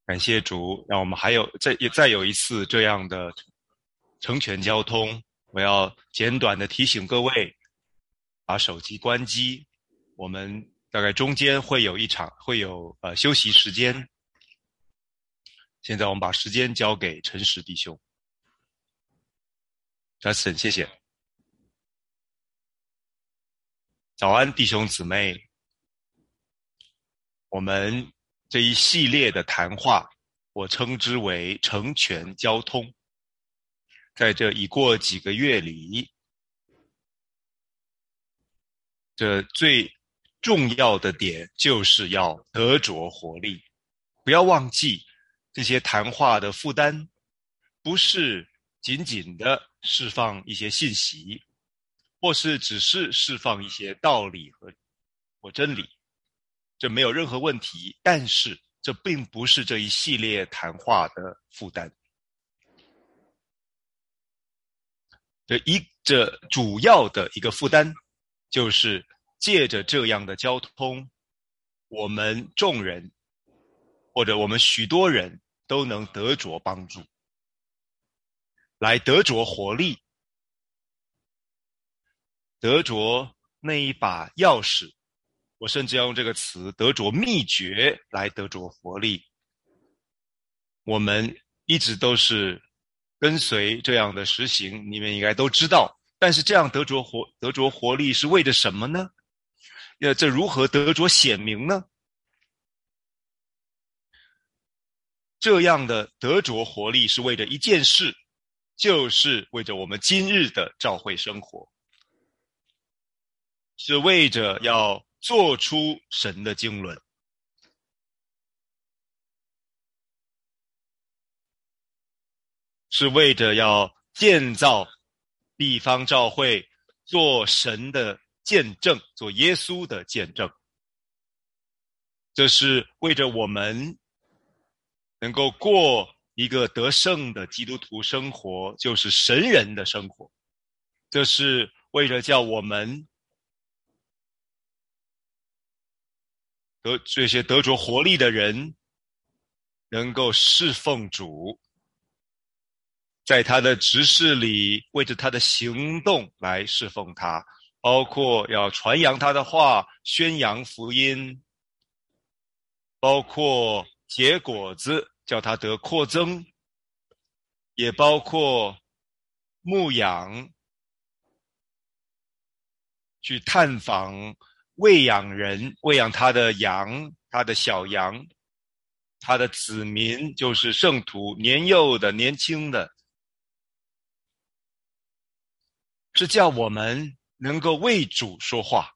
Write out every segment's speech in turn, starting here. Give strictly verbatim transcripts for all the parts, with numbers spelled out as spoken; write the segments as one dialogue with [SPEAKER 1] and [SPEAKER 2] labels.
[SPEAKER 1] 感谢主，让我们还有再也再有一次这样的成全交通。我要简短的提醒各位，把手机关机。我们大概中间会有一场会有呃休息时间。现在我们把时间交给陈实弟兄。Justin， 谢谢。早安，弟兄姊妹。我们这一系列的谈话，我称之为成全交通。在这已过几个月里，这最重要的点就是要得着活力。不要忘记，这些谈话的负担不是仅仅的释放一些信息，或是只是释放一些道理和或真理，这没有任何问题，但是这并不是这一系列谈话的负担。这一这主要的一个负担，就是借着这样的交通，我们众人或者我们许多人都能得着帮助，来得着活力，得着那一把钥匙，我甚至要用这个词，得着秘诀来得着活力。我们一直都是跟随这样的实行，你们应该都知道。但是这样得着活得着活力是为着什么呢？那这如何得着显明呢？这样的得着活力是为着一件事，就是为着我们今日的教会生活，是为着要做出神的经纶，是为着要建造地方教会，做神的见证，做耶稣的见证。这是为着我们能够过一个得胜的基督徒生活，就是神人的生活。这是为着叫我们得这些得着活力的人能够侍奉主，在他的职事里为着他的行动来侍奉他，包括要传扬他的话，宣扬福音，包括结果子叫他得扩增，也包括牧养，去探访喂养人，喂养他的羊，他的小羊，他的子民，就是圣徒，年幼的年轻的，是叫我们能够为主说话，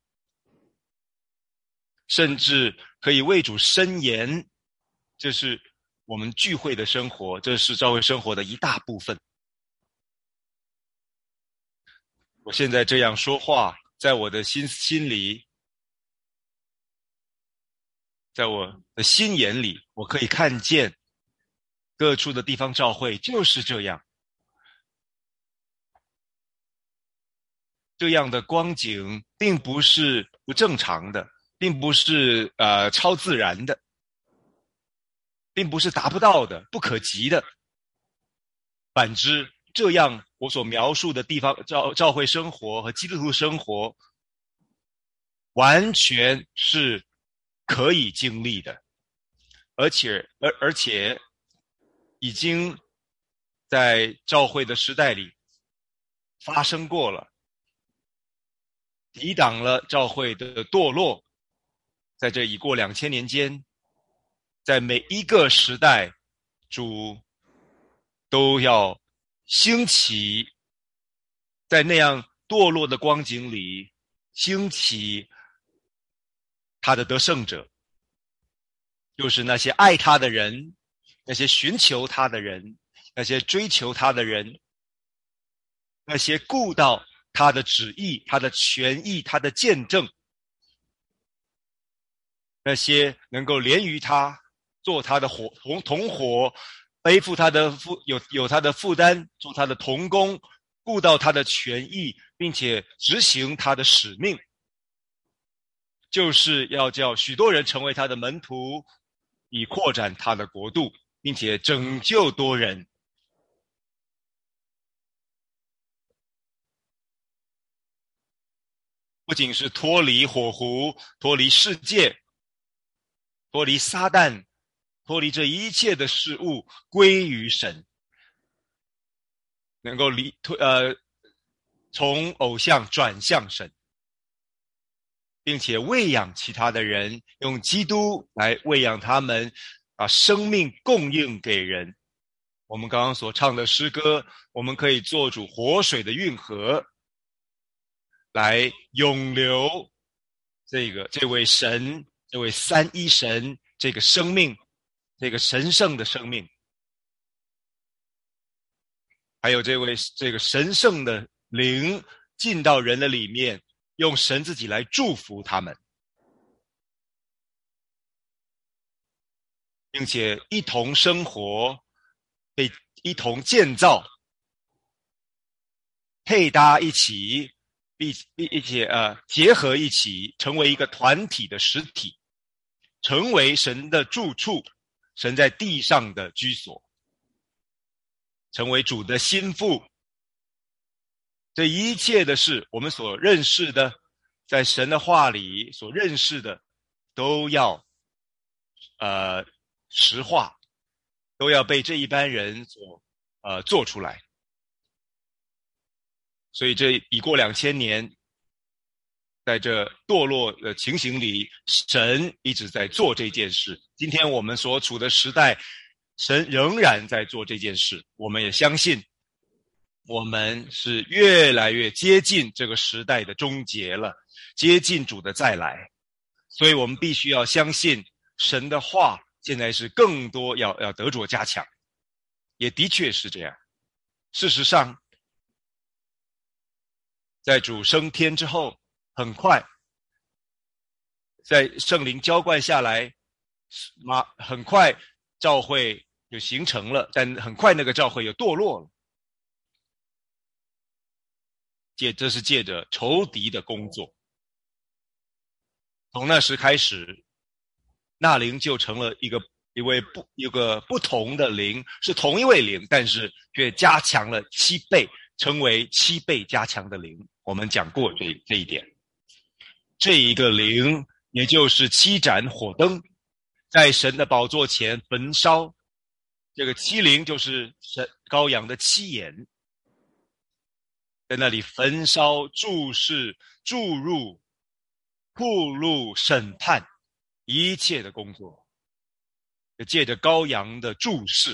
[SPEAKER 1] 甚至可以为主申言。这是我们聚会的生活，这是教会生活的一大部分。我现在这样说话，在我的心心里，在我的心眼里，我可以看见各处的地方教会就是这样，这样的光景并不是不正常的，并不是呃超自然的，并不是达不到的，不可及的。反之，这样我所描述的地方教教会生活和基督徒生活，完全是可以经历的，而且而而且已经在教会的时代里发生过了，抵挡了教会的堕落。在这已过两千年间，在每一个时代，主都要兴起，在那样堕落的光景里兴起他的得胜者，就是那些爱他的人，那些寻求他的人，那些追求他的人，那些顾到他的旨意，他的权益，他的见证，那些能够连于他，做他的伙同同伙，背负他的负有有他的负担，做他的同工，顾到他的权益，并且执行他的使命，就是要叫许多人成为他的门徒， 以扩展他的国度，并且拯救多人。不仅是脱离火湖，脱离世界，脱离撒旦，脱离这一切的事物，归于神，能够离呃从偶像转向神，并且喂养其他的人，用基督来喂养他们，把生命供应给人。我们刚刚所唱的诗歌，我们可以做主活水的运河，来永留这个这位神，这位三一神，这个生命，这个神圣的生命，还有这位这个神圣的灵进到人的里面，用神自己来祝福他们，并且一同生活，被一同建造，配搭一起，一一起呃结合一起，成为一个团体的实体，成为神的住处，神在地上的居所，成为主的心腹。这一切的事，我们所认识的，在神的话里所认识的，都要呃实化，都要被这一般人所呃做出来。所以这已过两千年，在这堕落的情形里，神一直在做这件事。今天我们所处的时代，神仍然在做这件事。我们也相信，我们是越来越接近这个时代的终结了，接近主的再来。所以我们必须要相信神的话，现在是更多要要得着加强，也的确是这样。事实上，在主升天之后，很快，在圣灵浇灌下来，马很快教会就形成了，但很快那个教会又堕落了。借这是借着仇敌的工作，从那时开始，那灵就成了一个一位不一个不同的灵，是同一位灵，但是却加强了七倍，成为七倍加强的灵。我们讲过这这一点。这一个灵，也就是七盏火灯，在神的宝座前焚烧。这个七灵就是神羔羊的七眼，在那里焚烧、注视、注入、铺路、审判一切的工作，借着羔羊的注视。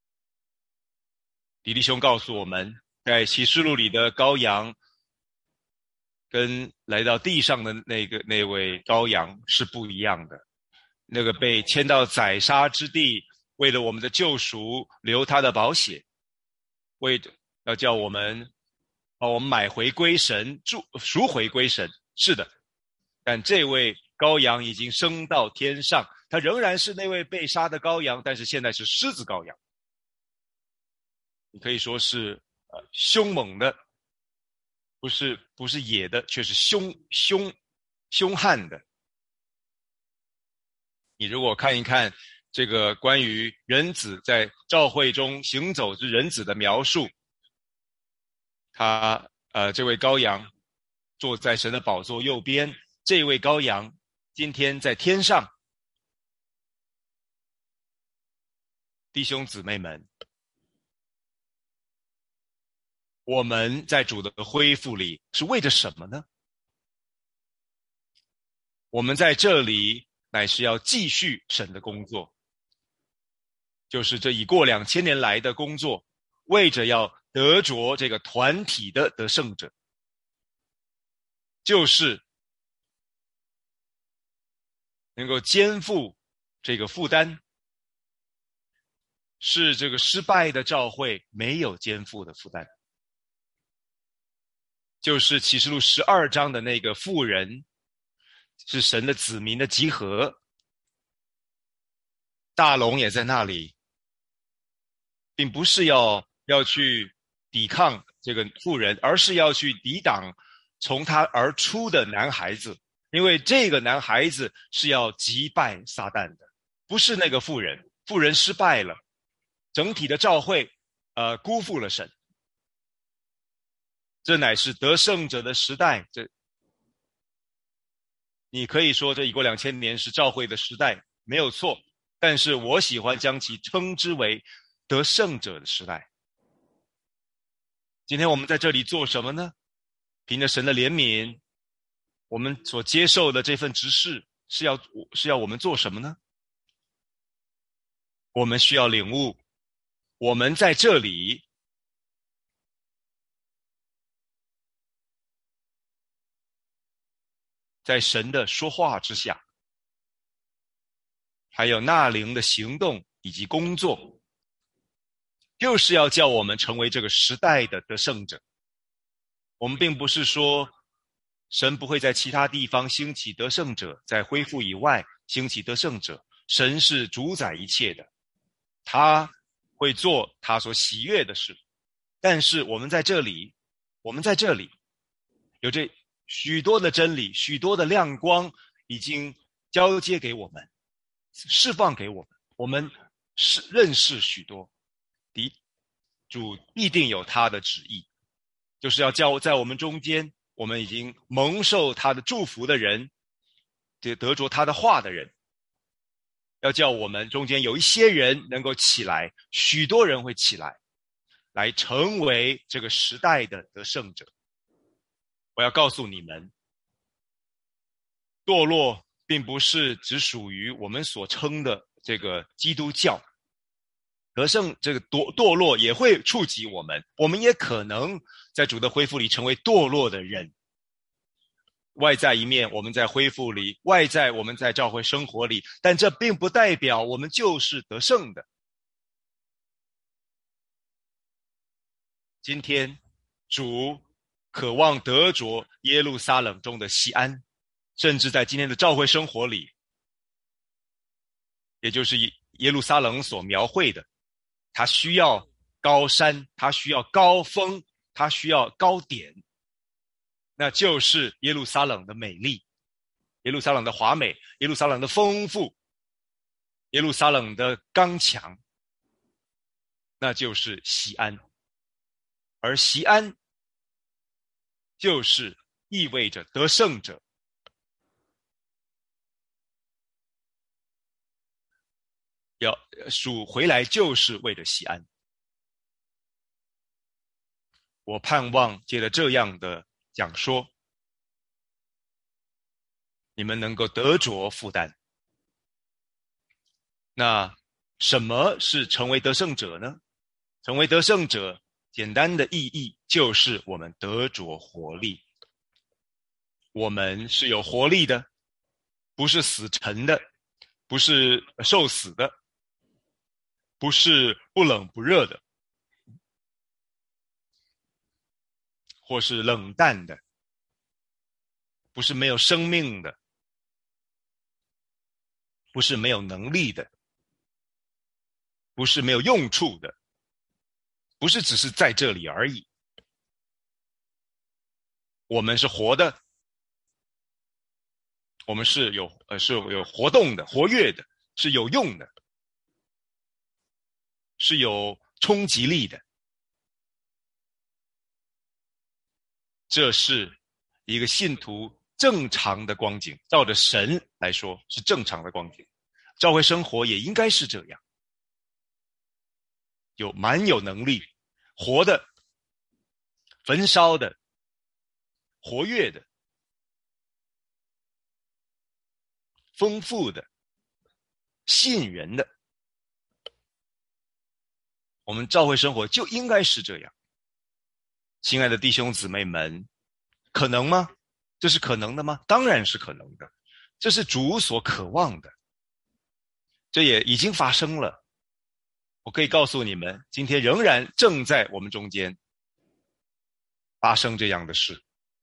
[SPEAKER 1] 李弟兄告诉我们，在启示录里的羔羊跟来到地上的那个那位羔羊是不一样的。那个被牵到宰杀之地，为了我们的救赎流他的宝血，为要叫我们把我们买回归神，赎回归神。是的，但这位羔羊已经升到天上，他仍然是那位被杀的羔羊，但是现在是狮子羔羊。你可以说是呃凶猛的，不是不是野的，却是凶凶凶悍的。你如果看一看这个关于人子在召会中行走之人子的描述，他呃这位羔羊坐在神的宝座右边，这位羔羊今天在天上。弟兄姊妹们，我们在主的恢复里是为着什么呢？我们在这里乃是要继续神的工作，就是这已过两千年来的工作，为着要得着这个团体的得胜者，就是能够肩负这个负担，是这个失败的教会没有肩负的负担。就是启示录十二章的那个妇人，是神的子民的集合，大龙也在那里，并不是要要去抵抗这个妇人，而是要去抵挡从他而出的男孩子，因为这个男孩子是要击败撒旦的， 不是那个妇人，妇人失败了，整体的教会呃辜负了神。这乃是得胜者的时代，这你可以说这已过两千年是教会的时代，没有错，但是我喜欢将其称之为得胜者的时代。今天我们在这里做什么呢？凭着神的怜悯，我们所接受的这份职事是要是要我们做什么呢？我们需要领悟，我们在这里在神的说话之下，还有纳灵的行动以及工作，就是要叫我们成为这个时代的得胜者。我们并不是说神不会在其他地方兴起得胜者，在恢复以外兴起得胜者，神是主宰一切的，他会做他所喜悦的事。但是我们在这里，我们在这里有这许多的真理，许多的亮光已经交接给我们，释放给我们，我们是认识许多，敌主必定有他的旨意，就是要叫在我们中间，我们已经蒙受他的祝福的人，得得着他的话的人，要叫我们中间有一些人能够起来，许多人会起来，来成为这个时代的得胜者。我要告诉你们，堕落并不是只属于我们所称的这个基督教，得胜这个堕堕落也会触及我们，我们也可能在主的恢复里成为堕落的人。外在一面我们在恢复里，外在我们在教会生活里，但这并不代表我们就是得胜的。今天主渴望得着耶路撒冷中的锡安，甚至在今天的教会生活里，也就是耶路撒冷所描绘的，它需要高山，它需要高峰，它需要高点，那就是耶路撒冷的美丽，耶路撒冷的华美，耶路撒冷的丰富，耶路撒冷的刚强，那就是锡安。而锡安就是意味着得胜者。要主回来就是为了锡安。我盼望借着这样的讲说，你们能够得着负担。那什么是成为得胜者呢？成为得胜者简单的意义就是我们得着活力。我们是有活力的，不是死沉的，不是受死的，不是不冷不热的，或是冷淡的，不是没有生命的，不是没有能力的，不是没有用处的，不是只是在这里而已。我们是活的，我们是有呃是有活动的，活跃的，是有用的，是有冲击力的。这是一个信徒正常的光景，照着神来说是正常的光景。教会生活也应该是这样，有蛮有能力，活的，焚烧的，活跃的，丰富的，吸引人的。我们教会生活就应该是这样。亲爱的弟兄姊妹们，可能吗？这是可能的吗？当然是可能的，这是主所渴望的，这也已经发生了。我可以告诉你们，今天仍然正在我们中间发生这样的事。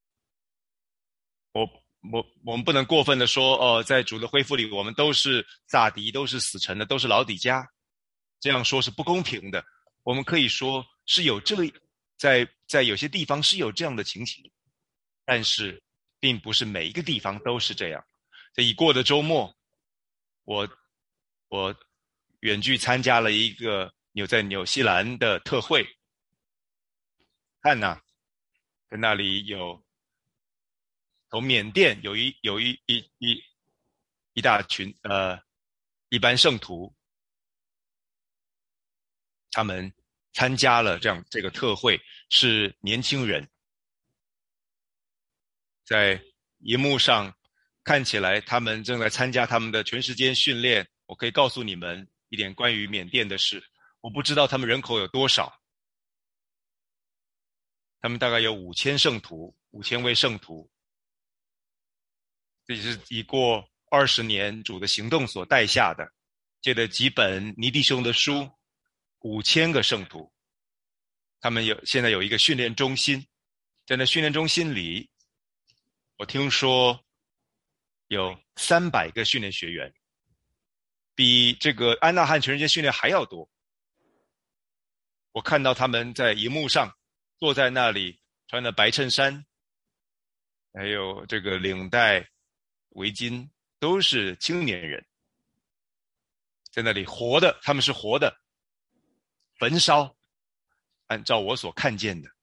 [SPEAKER 1] 我我我们不能过分的说，哦，在主的恢复里，我们都是撒狄，都是死沉的，都是老底嘉，这样说是不公平的。我们可以说是有这在在有些地方是有这样的情形，但是并不是每一个地方都是这样。在已过的周末，我我远距参加了一个纽在纽西兰的特会，看呐，在那里有从缅甸有一有一一一一大群呃一般圣徒，他们参加了这样这个特会，是年轻人，在荧幕上看起来他们正在参加他们的全时间训练。我可以告诉你们一点关于缅甸的事，我不知道他们人口有多少，他们大概有五千圣徒，五千位圣徒，这是已过二十年主的行动所带下的，借的几本尼弟兄的书，五千个圣徒，他们有现在有一个训练中心，在那训练中心里，我听说有三百个训练学员，比这个安纳汉全世界训练还要多。我看到他们在荧幕上坐在那里，穿的白衬衫，还有这个领带、围巾，都是青年人，在那里活的，他们是活的，焚烧，按照我所看见的。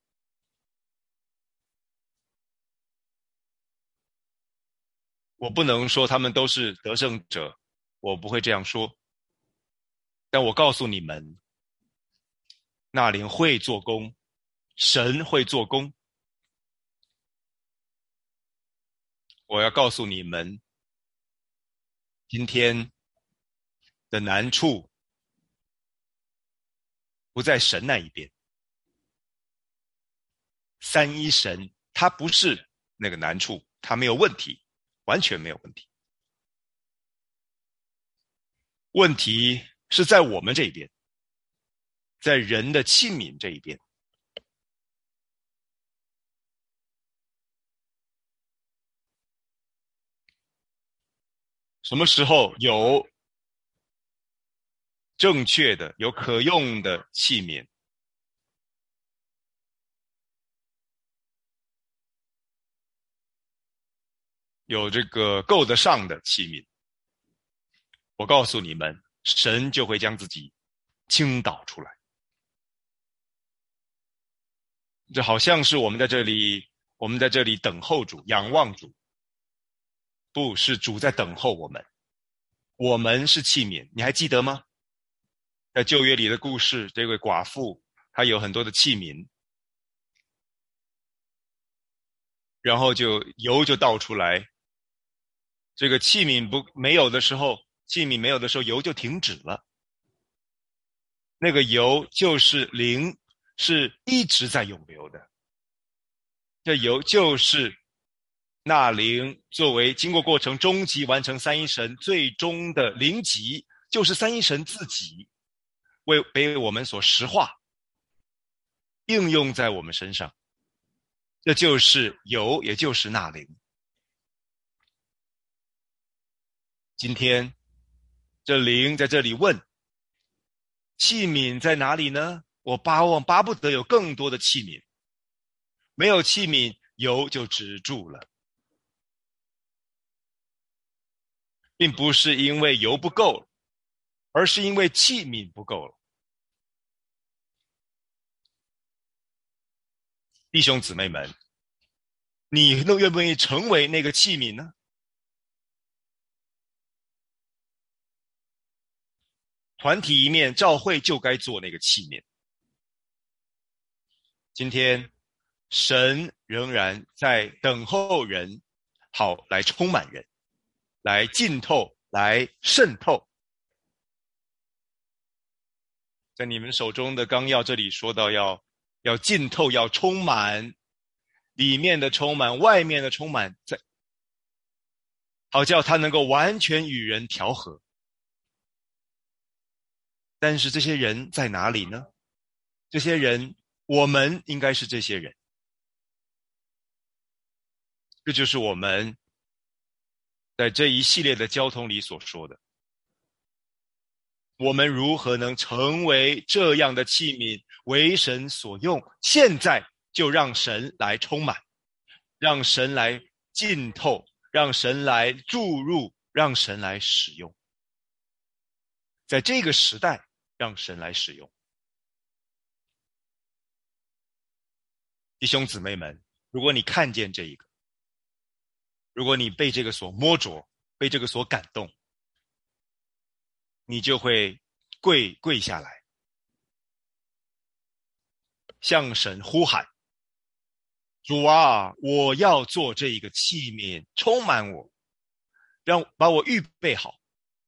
[SPEAKER 1] 我不能说他们都是得胜者，我不会这样说，但我告诉你们，那灵会做工，神会做工。我要告诉你们，今天的难处不在神那一边，三一神他不是那个难处，他没有问题，完全没有问题。问题是在我们这一边，在人的器皿这一边。什么时候有正确的、有可用的器皿，有这个够得上的器皿，我告诉你们，神就会将自己倾倒出来。这好像是我们在这里，我们在这里等候主，仰望主，不是主在等候我们，我们是器皿，你还记得吗？在旧约里的故事，这位寡妇她有很多的器皿，然后就油就倒出来，这个器皿不没有的时候，器皿没有的时候，油就停止了。那个油就是灵，是一直在涌流的。这油就是那灵作为经过过程终极完成三一神最终的灵极，就是三一神自己为被我们所实化，应用在我们身上。这就是油，也就是那灵。今天这灵在这里问，器皿在哪里呢？我巴望巴不得有更多的器皿，没有器皿，油就止住了，并不是因为油不够，而是因为器皿不够了。弟兄姊妹们，你愿不愿意成为那个器皿呢？团体一面，教会就该做那个器皿。今天神仍然在等候人，好来充满人，来浸透，来渗透。在你们手中的纲要这里说到要要浸透，要充满，里面的充满，外面的充满，在好叫它能够完全与人调和。但是这些人在哪里呢？这些人，我们应该是这些人。这就是我们在这一系列的交通里所说的。我们如何能成为这样的器皿，为神所用？现在就让神来充满，让神来浸透，让神来注入，让神来使用。 在这个时代让神来使用。弟兄姊妹们，如果你看见这一个，如果你被这个所摸着，被这个所感动，你就会跪跪下来，向神呼喊：主啊，我要做这一个器皿，充满我，让把我预备好，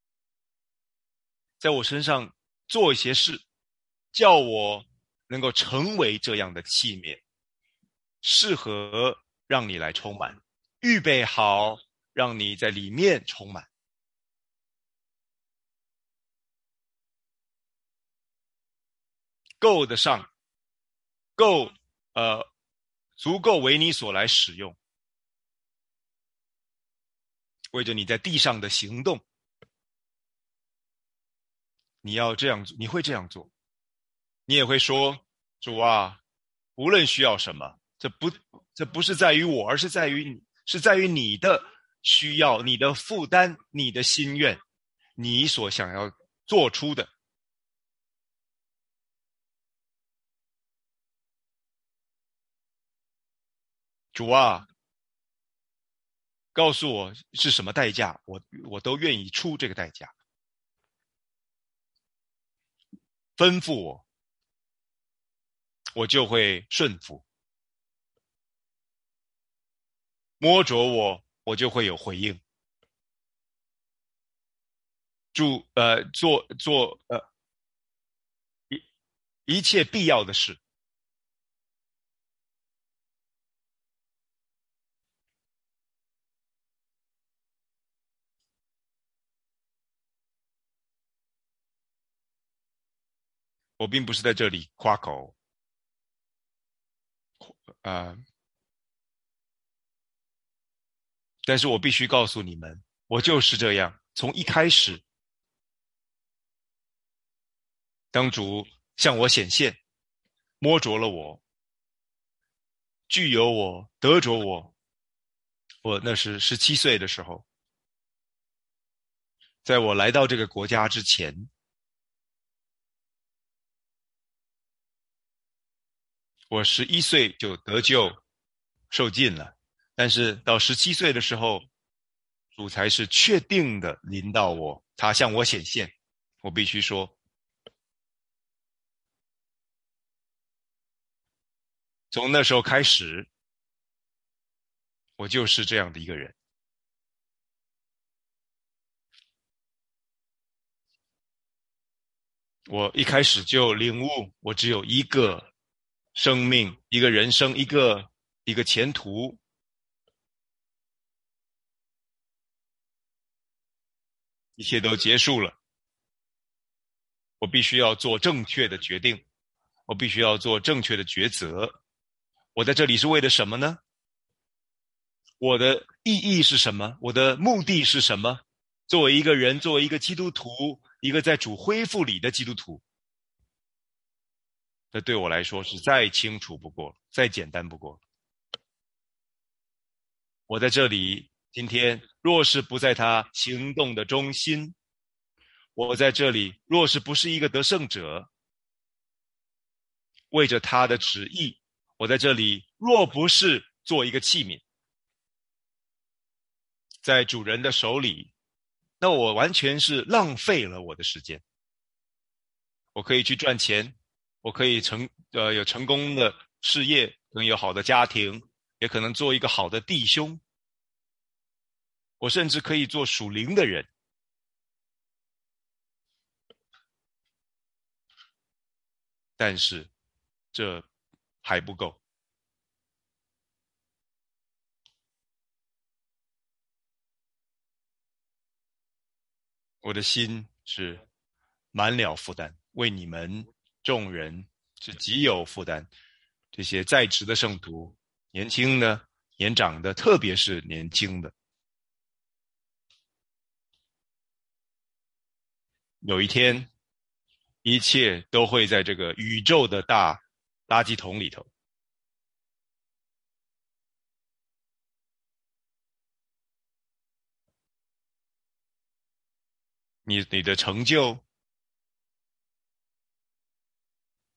[SPEAKER 1] 在我身上做一些事，叫我能够成为这样的器皿，适合让你来充满，预备好让你在里面充满。够得上，够呃足够为你所来使用，为着你在地上的行动，你要这样做，你会这样做，你也会说：主啊，无论需要什么，这不这不是在于我，而是在于你，是在于你的需要、你的负担、你的心愿，你所想要做出的。主啊，告诉我是什么代价，我我都愿意出这个代价。吩咐我，我就会顺服；摸着我，我就会有回应。主呃做做呃一一切必要的事。我并不是在这里夸口，呃，但是我必须告诉你们，我就是这样。从一开始，当主向我显现，摸着了我，具有我，得着我，我那是十七岁的时候，在我来到这个国家之前，我十一岁就得救受尽了，但是到十七岁的时候，主才是确定的临到我，他向我显现。我必须说，从那时候开始，我就是这样的一个人。我一开始就领悟，我只有一个生命，一个人生，一个一个前途，一切都结束了。我必须要做正确的决定，我必须要做正确的抉择。我在这里是为了什么呢？我的意义是什么？我的目的是什么？作为一个人，作为一个基督徒，一个在主恢复里的基督徒，这对我来说是再清楚不过，再简单不过。我在这里，今天若是不在他行动的中心，我在这里若是不是一个得胜者，为着他的旨意，我在这里若不是做一个器皿，在主人的手里，那我完全是浪费了我的时间。我可以去赚钱，我可以成呃有成功的事业，可能有好的家庭，也可能做一个好的弟兄，我甚至可以做属灵的人，但是这还不够。我的心是满了负担，为你们众人是极有负担。这些在职的圣徒，年轻的、年长的，特别是年轻的，有一天，一切都会在这个宇宙的大垃圾桶里头。你你的成就，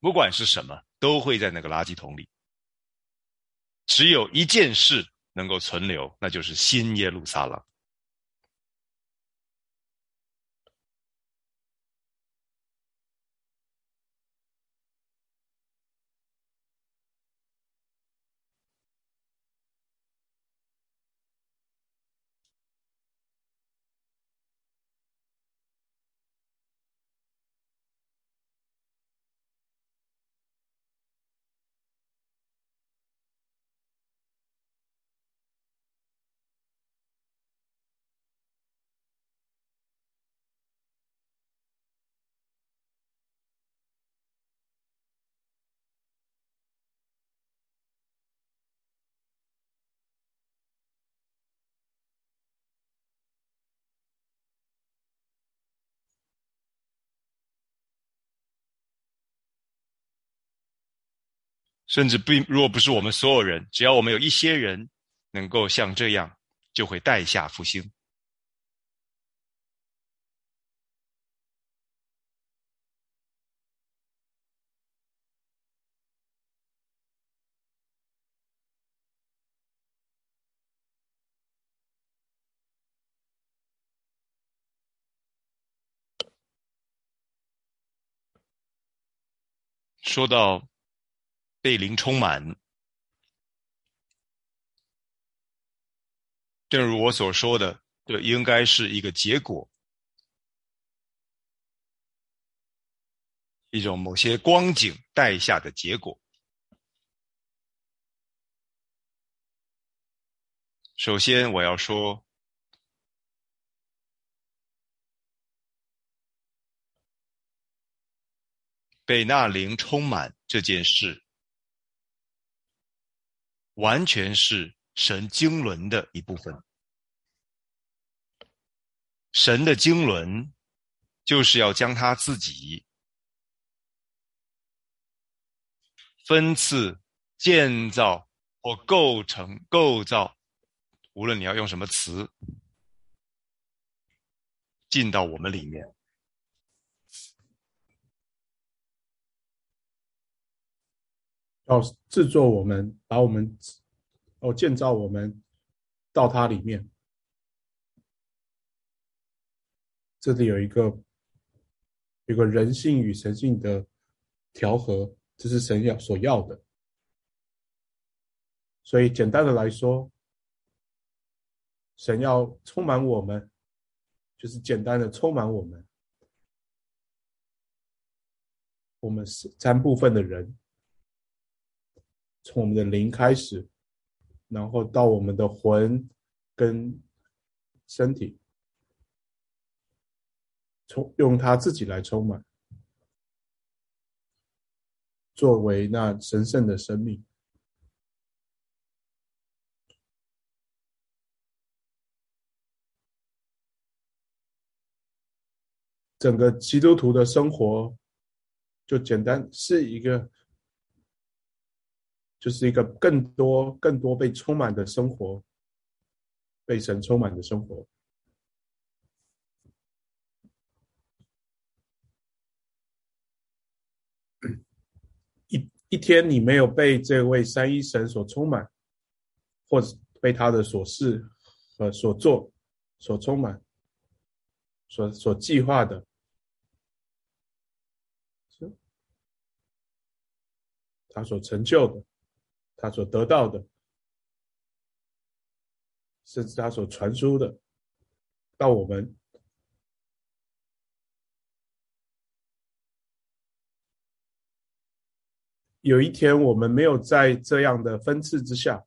[SPEAKER 1] 不管是什么，都会在那个垃圾桶里。只有一件事能够存留，那就是新耶路撒冷。甚至并若不是我们所有人，只要我们有一些人能够像这样，就会带下复兴。说到被灵充满，正如我所说的，这应该是一个结果，一种某些光景带下的结果。首先，我要说，被那灵充满这件事，完全是神经纶的一部分。神的经纶就是要将他自己分次建造或构成构造，无论你要用什么词，进到我们里面。
[SPEAKER 2] 要制作我们，把我们哦建造我们到它里面。这里有一个有个人性与神性的调和，这是神要所要的。所以简单的来说，神要充满我们，就是简单的充满我们。我们是三部分的人，从我们的灵开始，然后到我们的魂跟身体，充用他自己来充满，作为那神圣的生命。整个基督徒的生活就简单是一个，就是一个更多更多被充满的生活，被神充满的生活。一一天你没有被这位三一神所充满，或者被他的所事和所做所充满，所所计划的，他所成就的，他所得到的，甚至他所传输的，到我们有一天我们没有在这样的分次之下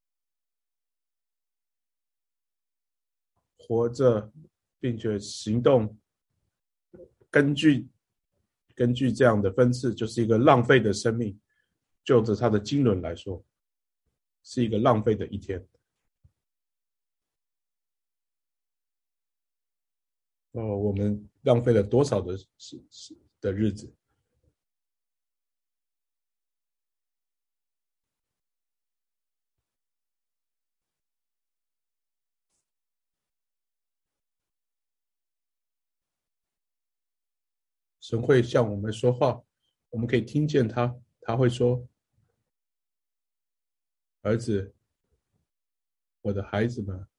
[SPEAKER 2] 活着，并且行动，根据根据这样的分次，就是一个浪费的生命。就着他的经纶来说，是一个浪费的一天。哦，我们浪费了多少的的日子？神会向我们说话， 我们可以听见他，他会说：儿子，我的孩子们，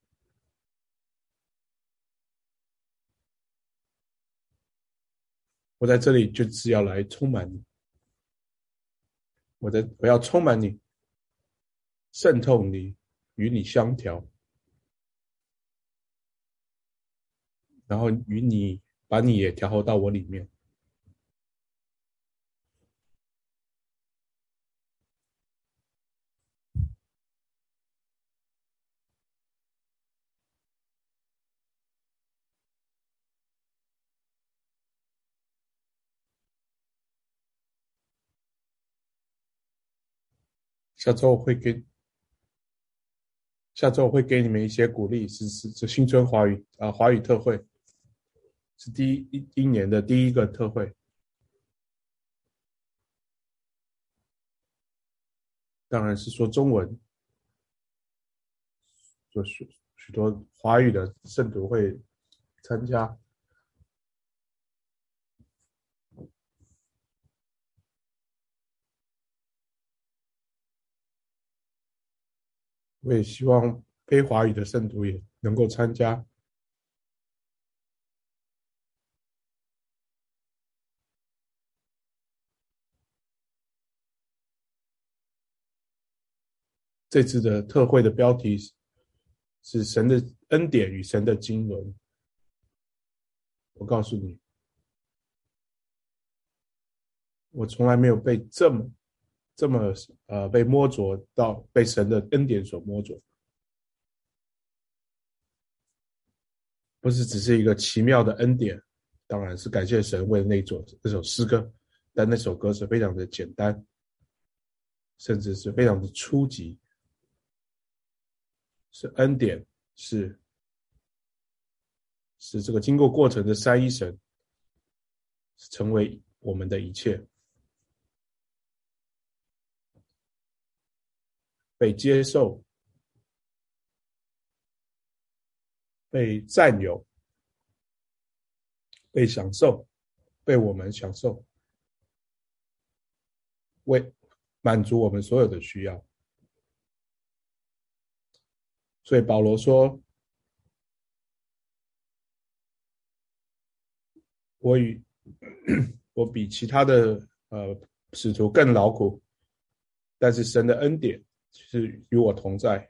[SPEAKER 2] 我在这里就是要来充满你，我在我要充满你，渗透你，与你相调，然后与你把你也调和到我里面。下周我会给下周我会给你们一些鼓励，是是是新春华语啊、呃、华语特会，是第一一一年的第一个特会，当然是说中文，就许许多华语的圣徒会参加。我也希望非华语的圣徒也能够参加。这次的特会的标题是神的恩典与神的经纶。我告诉你，我从来没有被这么这么呃被摸着到，被神的恩典所摸着，不是只是一个奇妙的恩典，当然是感谢神为了那首那首诗歌，但那首歌是非常的简单，甚至是非常的初级，是恩典，是是这个经过过程的三一神成为我们的一切，被接受，被占有，被享受，被我们享受，为满足我们所有的需要。所以保罗说，我与我比其他的呃使徒更劳苦，但是神的恩典是与我同在。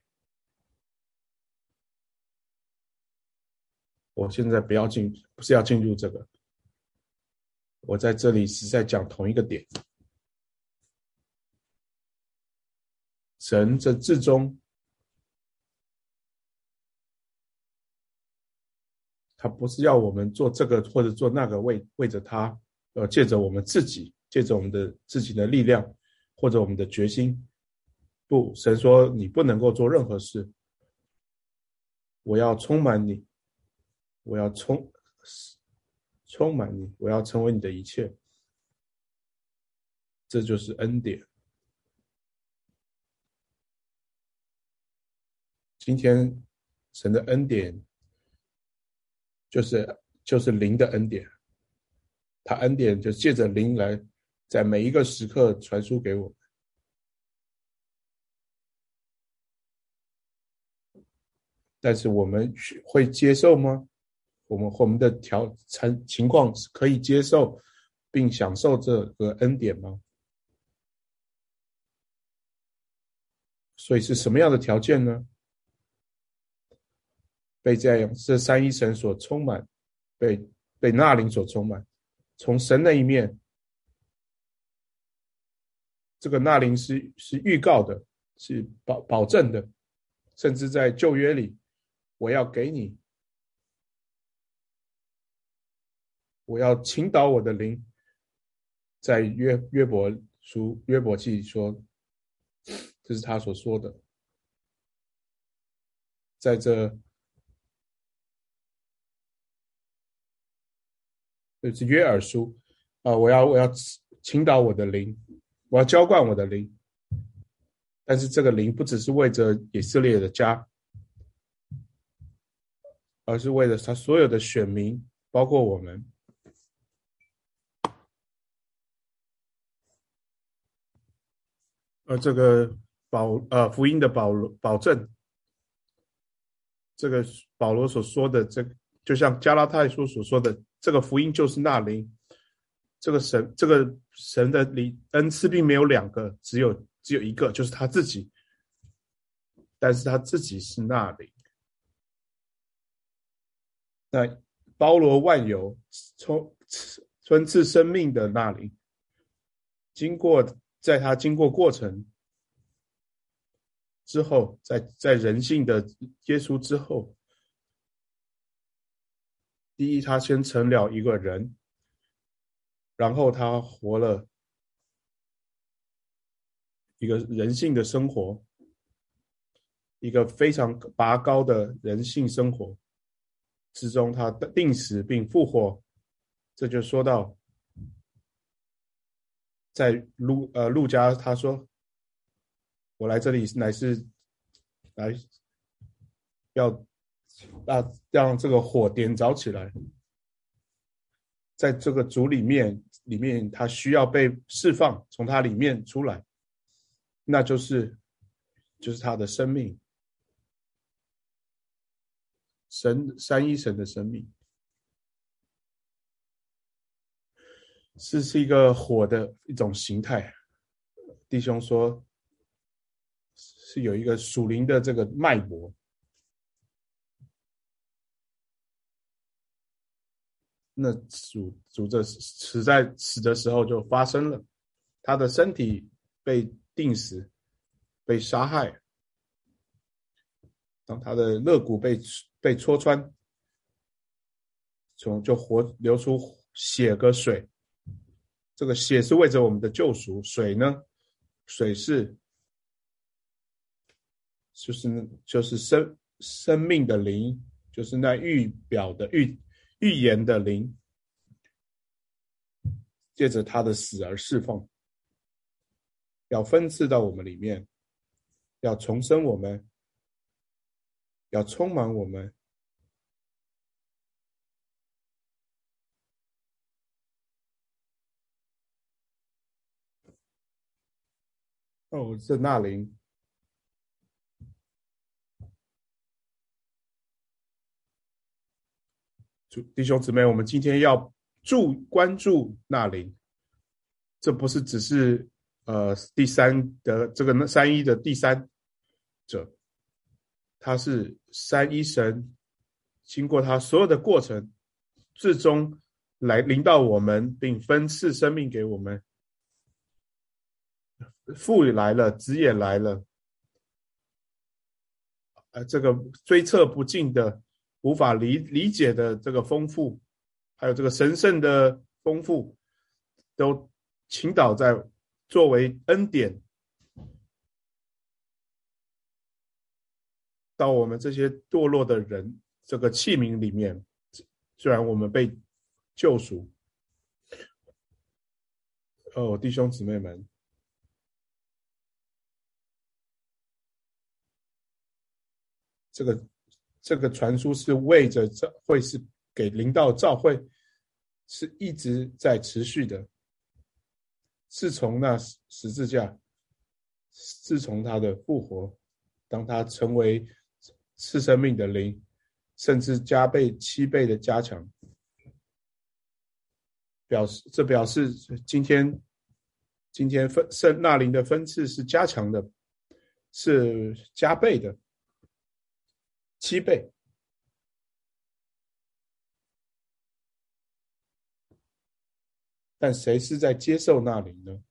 [SPEAKER 2] 我现在不要进，不是要进入这个，我在这里是在讲同一个点。神这至终，他不是要我们做这个或者做那个为为着他，呃，借着我们自己，借着我们的自己的力量或者我们的决心。不，神说你不能够做任何事，我要充满你，我要充充满你，我要成为你的一切。这就是恩典。今天神的恩典就是就是灵的恩典，他恩典就借着灵来在每一个时刻传输给我们。但是我们会接受吗？我们我们的条情况可以接受并享受这个恩典吗？所以是什么样的条件呢？被这样这三一神所充满，被被那灵所充满，从神那一面，这个那灵是是预告的，是保保证的，甚至在旧约里，我要给你，我要倾倒我的灵，在约约伯书约伯记说，这是他所说的，在这。就是约珥书，啊、呃，我要我要倾倒我的灵，我要浇灌我的灵，但是这个灵不只是为着以色列的家，而是为了他所有的选民，包括我们。 而这个保呃福音的保保证，这个保罗所说的这个，就像加拉太书所说的，这个福音就是那灵。这个神，这个神的灵恩赐并没有两个，只有只有一个，就是他自己。但是他自己是那灵。那包罗万有、充分赐生命的那灵，经过在他经过过程之后，在在人性的耶稣之后，第一，他先成了一个人，然后他活了一个人性的生活，一个非常拔高的人性生活之中，他定死并复活。这就说到在路呃路加他说，我来这里乃是来要让让这个火点着起来，在这个主里面里面，他需要被释放，从他里面出来，那就是就是他的生命，神三一神的生命，是是一个火的一种形态。弟兄说，是有一个属灵的这个脉搏。那主主这死在死的时候就发生了，他的身体被钉死，被杀害，当他的肋骨被被戳穿，从就活流出血跟水。这个血是为着我们的救赎，水呢，水是就是就是生生命的灵，就是那预表的预预言的灵，借着他的死而释放，要分赐到我们里面，要重生我们，要充满我们。哦，这那灵，弟兄姊妹，我们今天要注关注那灵，这不是只是呃第三的这个三一的第三者，他是三一神，经过他所有的过程，最终来临到我们，并分赐生命给我们。父也来了，子也来了，呃，这个追测不尽的、无法理理解的这个丰富，还有这个神圣的丰富，都倾倒在作为恩典到我们这些堕落的人这个器皿里面。虽然我们被救赎，哦，弟兄姊妹们，这个这个传输是为着会是给临到教会，是一直在持续的。自从那十字架，自从他的复活，当他成为赐生命的灵，甚至加倍七倍的加强，表示这表示今天今天分圣那灵的分次是加强的，是加倍的，七倍。但谁是在接受那灵呢？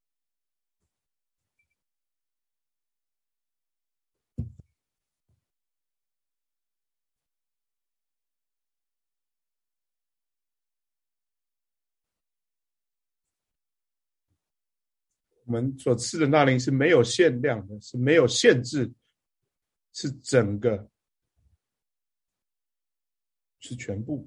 [SPEAKER 2] 我们所吃的那灵是没有限量的，是没有限制，是整个，是全部。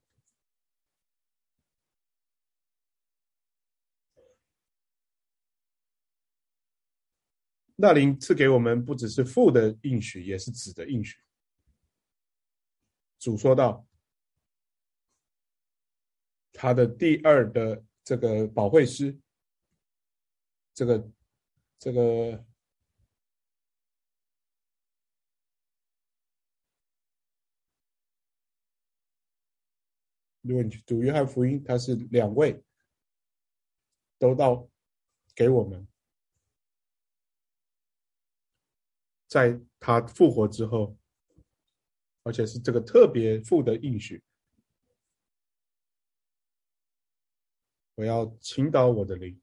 [SPEAKER 2] 那灵赐给我们不只是父的应许，也是子的应许。主说到，他的第二的这个保惠师，这个这个如果你去读约翰福音，它是两位都到给我们，在他复活之后，而且是这个特别父的应许，我要倾倒我的灵，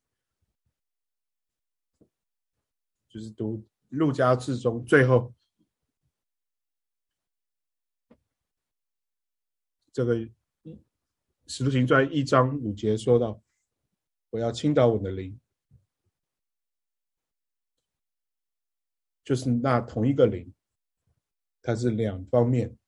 [SPEAKER 2] 就是读路加志中最后这个使徒行传一章五节说到，我要倾倒我的灵，就是那同一个灵，它是两方面，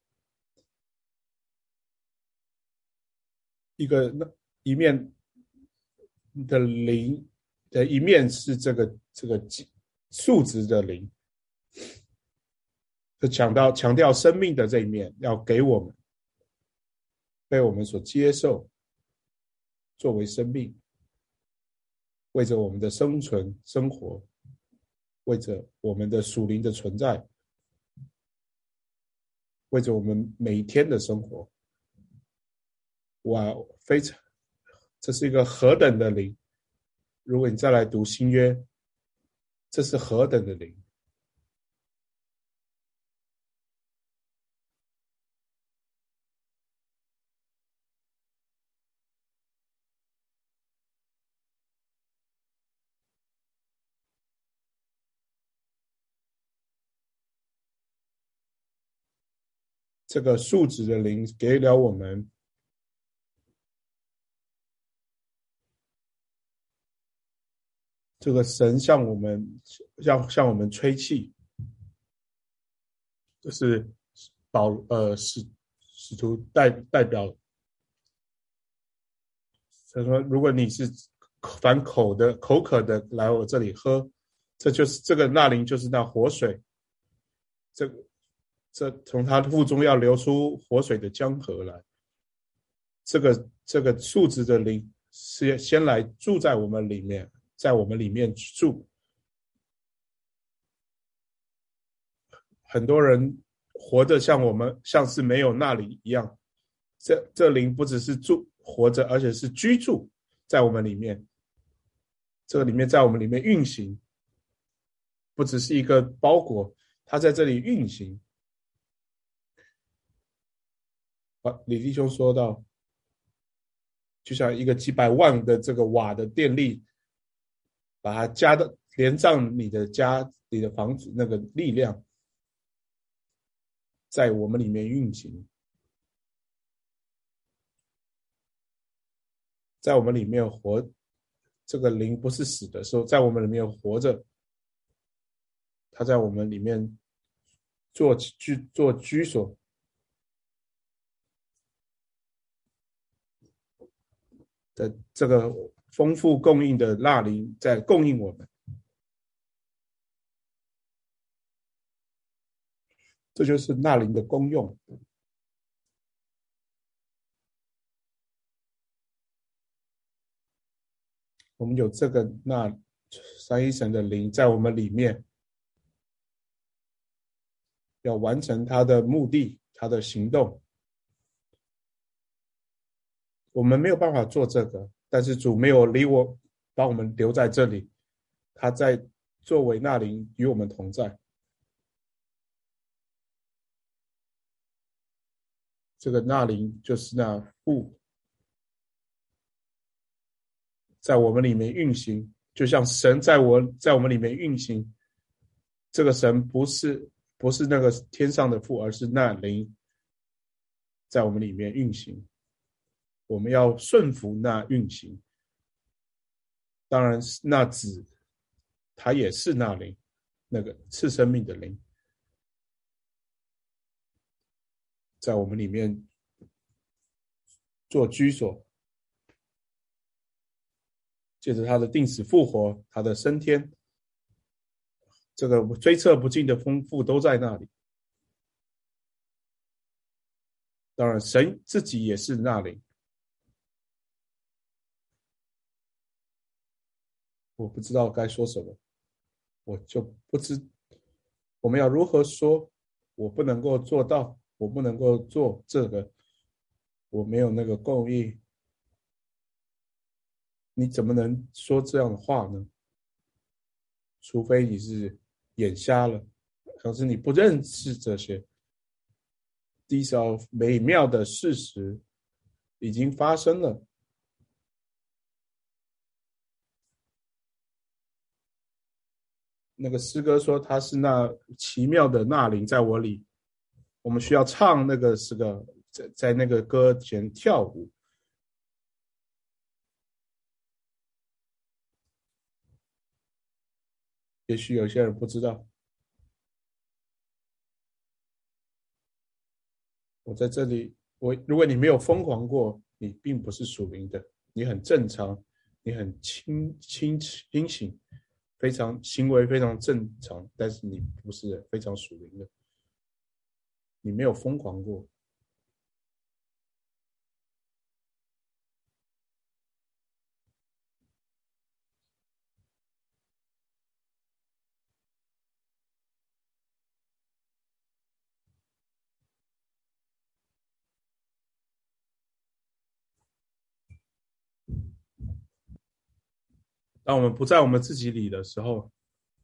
[SPEAKER 2] 一个一面的灵的一面是这个这个数值的灵，就强调强调生命的这一面要给我们，被我们所接受，作为生命，为着我们的生存生活，为着我们的属灵的存在，为着我们每一天的生活。哇，非常，这是一个何等的灵！如果你再来读新约，这是何等的灵！这个数值的灵给了我们这个神向我们向向我们吹气，这是保呃使使徒代代表。他说：“如果你是凡口的口渴的来我这里喝，这就是这个那灵就是那活水，这这从他的腹中要流出活水的江河来。这个这个数值的灵是先来住在我们里面，在我们里面住。很多人活得像我们像是没有那灵一样，这这灵不只是住活着，而且是居住在我们里面。这个里面在我们里面运行，不只是一个包裹，它在这里运行。啊，李弟兄说到，就像一个几百万的这个瓦的电力，把它加到连上你的家、你的房子，那个力量在我们里面运行，在我们里面活。这个灵不是死的时候，在我们里面活着，他在我们里面做居做居所的这个丰富供应的那灵在供应我们，这就是那灵的功用。我们有这个那三一神的灵在我们里面，要完成他的目的，他的行动。我们没有办法做这个，但是主没有离我，把我们留在这里，他在作为那灵与我们同在。这个那灵就是那父在我们里面运行，就像神在我在我们里面运行。这个神不是不是那个天上的父，而是那灵在我们里面运行。我们要顺服那运行。当然，那子他也是那灵，那个赐生命的灵，在我们里面做居所。借着他的定死复活，他的升天，这个追测不尽的丰富都在那里。当然，神自己也是那灵。我不知道该说什么。 我就不知我们要如何说，我不能够做到，我不能够做这个，我没有那个供应，你怎么能说这样的话呢？除非你是眼瞎了，可是你不认识这些。These are 美妙的事实已经发生了。那个诗歌说他是那奇妙的那灵在我里，我们需要唱那个诗歌，在在那个歌前跳舞。也许有些人不知道，我在这里，我如果你没有疯狂过，你并不是属灵的，你很正常，你很清清清醒，非常行为非常正常，但是你不是非常属灵的，你没有疯狂过。当我们不在我们自己里的时候，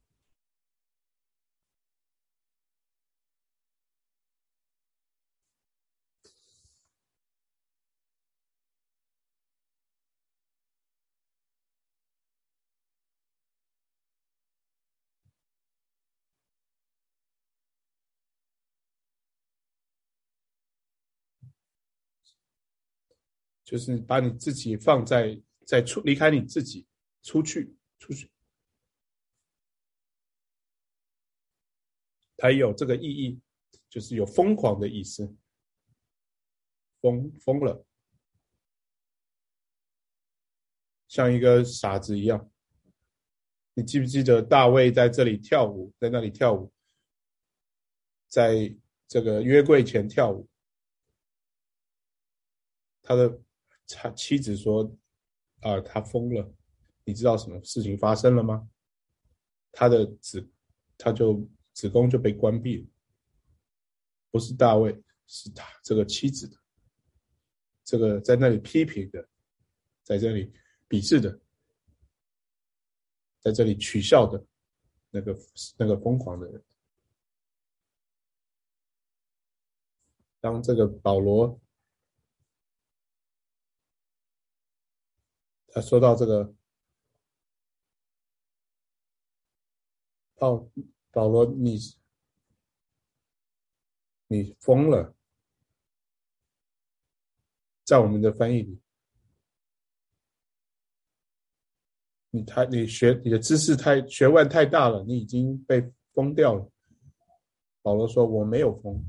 [SPEAKER 2] 就是把你自己放在在出离开你自己，出去出去，它有这个意义，就是有疯狂的意思，疯疯了，像一个傻子一样。你记不记得大卫在这里跳舞，在那里跳舞，在这个约柜前跳舞？他的妻子说：啊、呃，他疯了。你知道什么事情发生了吗？他的子，他就子宫就被关闭了。不是大卫，是他这个妻子的，这个在那里批评的，在这里鄙视的，在这里取笑的那个那个疯狂的人。当这个保罗他说到这个保保罗，你你疯了，在我们的翻译里，你太你学你的知识太学问太大了，你已经被疯掉了。保罗说：“我没有疯，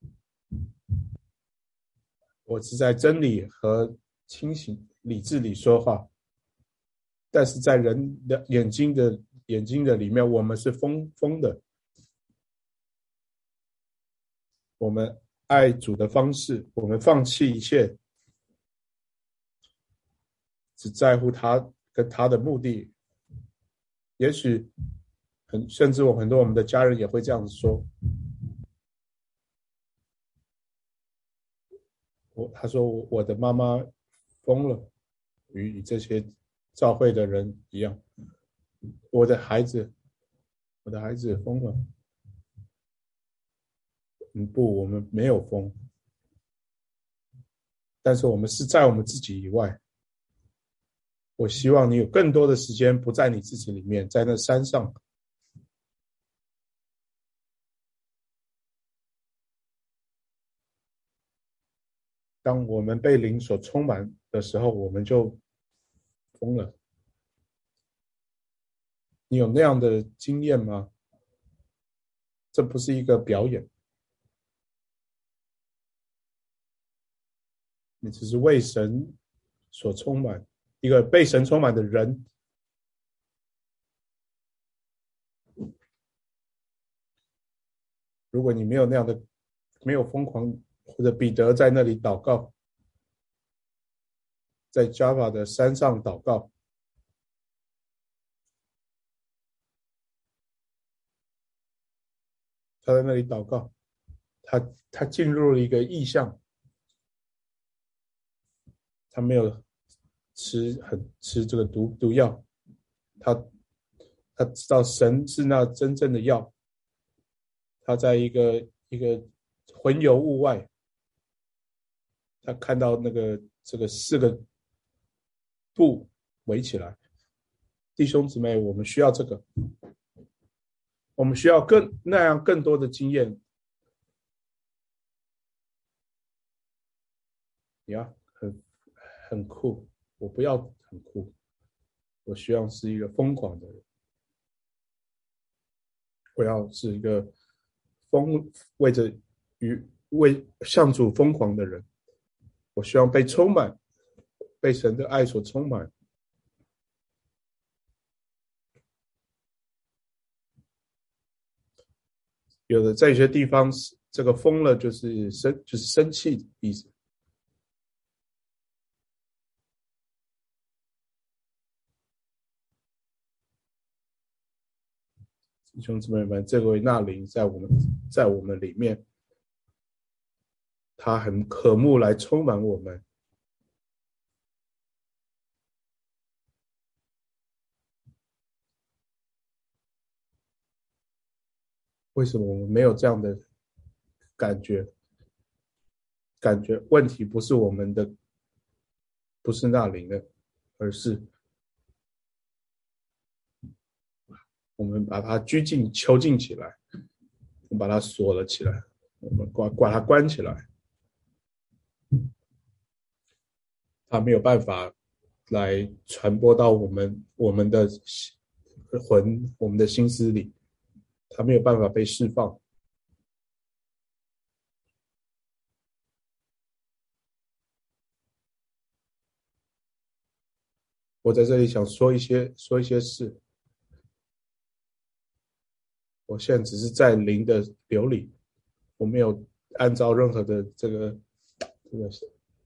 [SPEAKER 2] 我是在真理和清醒理智里说话，但是在人的眼睛的眼睛的里面，我们是疯疯的。我们爱主的方式，我们放弃一切，只在乎他跟他的目的。也许很甚至我很多我们的家人也会这样子说。我他说我的妈妈疯了，与这些教会的人一样。我的孩子，我的孩子疯了。嗯，不，我们没有疯，但是我们是在我们自己以外。我希望你有更多的时间不在你自己里面，在那山上。当我们被灵所充满的时候，我们就疯了。你有那样的经验吗？这不是一个表演，你只是为神所充满，一个被神充满的人。如果你没有那样的，没有疯狂，或者彼得在那里祷告，在 Java 的山上祷告， 他在那里祷告，他他进入了一个意象，他没有吃很吃这个毒毒药，他他知道神是那真正的药，他在一个一个魂游物外，他看到那个这个四个布围起来，弟兄姊妹，我们需要这个，我们需要更那样更多的经验。你要很很酷，我不要很酷，我需要是一个疯狂的人，我要是一个疯为着与为向主疯狂的人，我需要被充满，被神的爱所充满。有的在一些地方，这个疯了就是生就是生气的意思。弟兄姊妹们，这位纳灵在我们在我们里面，他很渴慕来充满我们。为什么我们没有这样的感觉？感觉问题不是我们的，不是纳灵的，而是我们把它拘禁、囚禁起来，我们把它锁了起来，我们把把它关起来，它没有办法来传播到我们我们的魂、我们的心思里，它没有办法被释放。我在这里想说一些说一些事，我现在只是在灵的流里，我没有按照任何的这个这个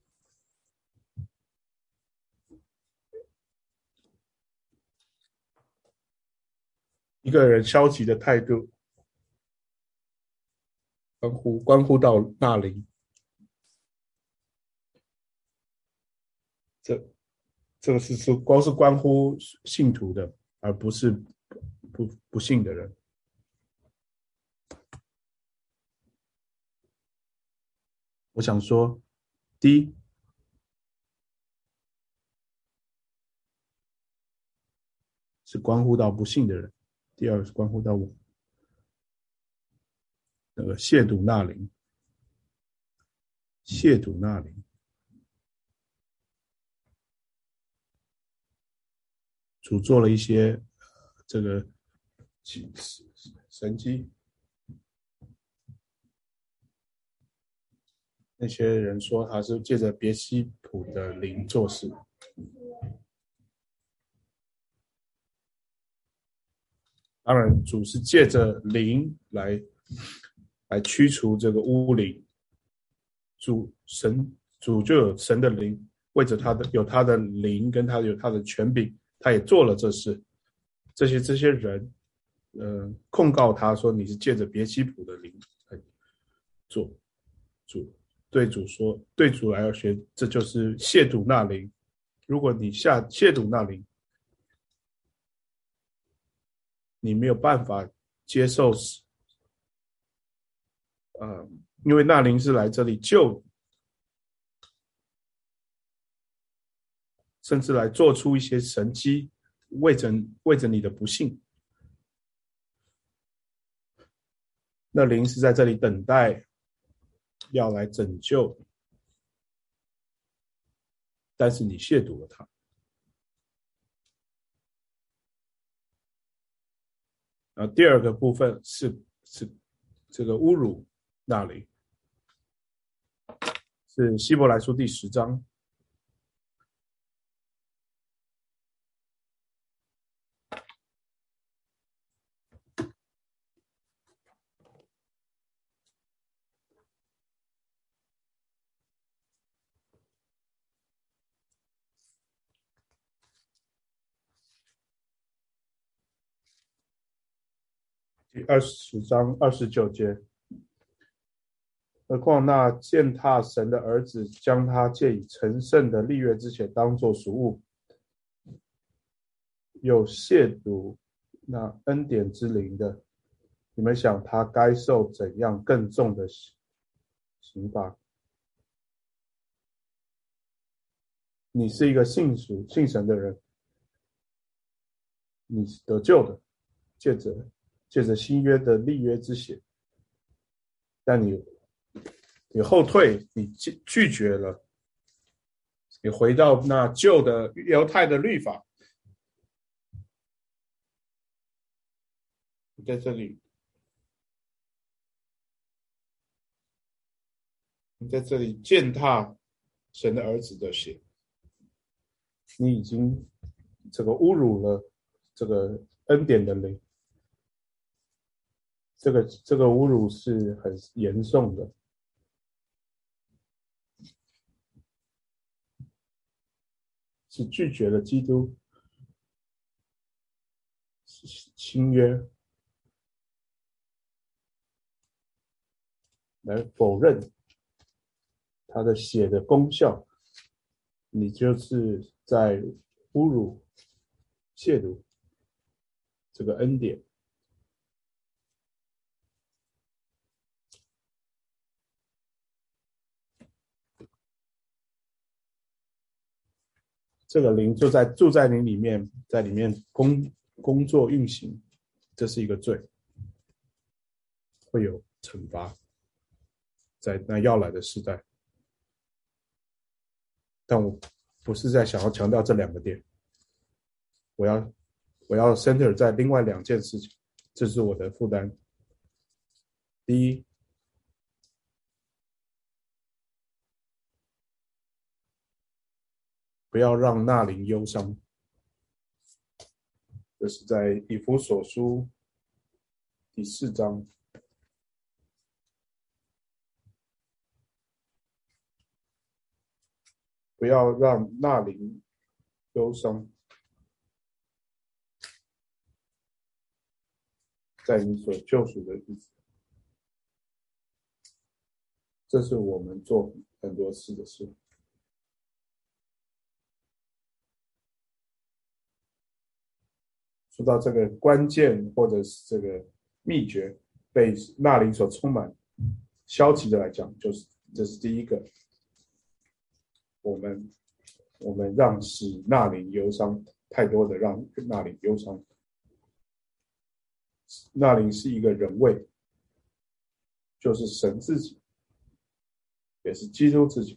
[SPEAKER 2] 一个人消极的态度，关乎关乎到纳灵，这这个是是光是关乎信徒的，而不是不不信的人。我想说，第一，是关乎到不信的人；第二是关乎到我那个亵渎纳灵，亵渎纳灵，主做了一些这个神迹。那些人说他是借着别西卜的灵做事，当然主是借着灵来来驱除这个污灵，主神主就有神的灵，为着他的有他的灵跟他有他的权柄，他也做了这事。这些这些人，呃，控告他说你是借着别西卜的灵来做，主对主说，对主来要学，这就是亵渎那灵。如果你下亵渎那灵，你没有办法接受，呃，因为那灵是来这里救，甚至来做出一些神迹，为着为着你的不幸。那灵是在这里等待，要来拯救，但是你亵渎了他。然后第二个部分是是这个侮辱那灵，是希伯来书第十章。 第二十章二十九节。何况那践踏神的儿子，将他借以成圣的立约之前当作俗物，有亵渎那恩典之灵的，你们想他该受怎样更重的刑罚？你是一个信属信神的人，你是得救的，借着借着新约的立约之血，但你你后退，你拒绝了，你回到那旧的犹太的律法，你在这里，你在这里践踏神的儿子的血，你已经这个侮辱了这个恩典的灵，这个这个侮辱是很严重的。是拒绝了基督新约，来否认他的血的功效，你就是在侮辱、亵渎这个恩典。这个灵就在住在你里面，在里面工工作运行，这是一个罪，会有惩罚，在那要来的时代。但我不是在想要强调这两个点，我要我要 center 在另外两件事情，这是我的负担。第一，不要让那灵忧伤。这是在以弗所书第四章。不要让那灵忧伤，在你所救赎的日子。这是我们做很多次的事。说到这个关键或者是这个秘诀被那灵所充满，消极的来讲，就是这是第一个，我们我们让使那灵忧伤，太多的让那灵忧伤。那灵是一个人位，就是神自己，也是基督自己。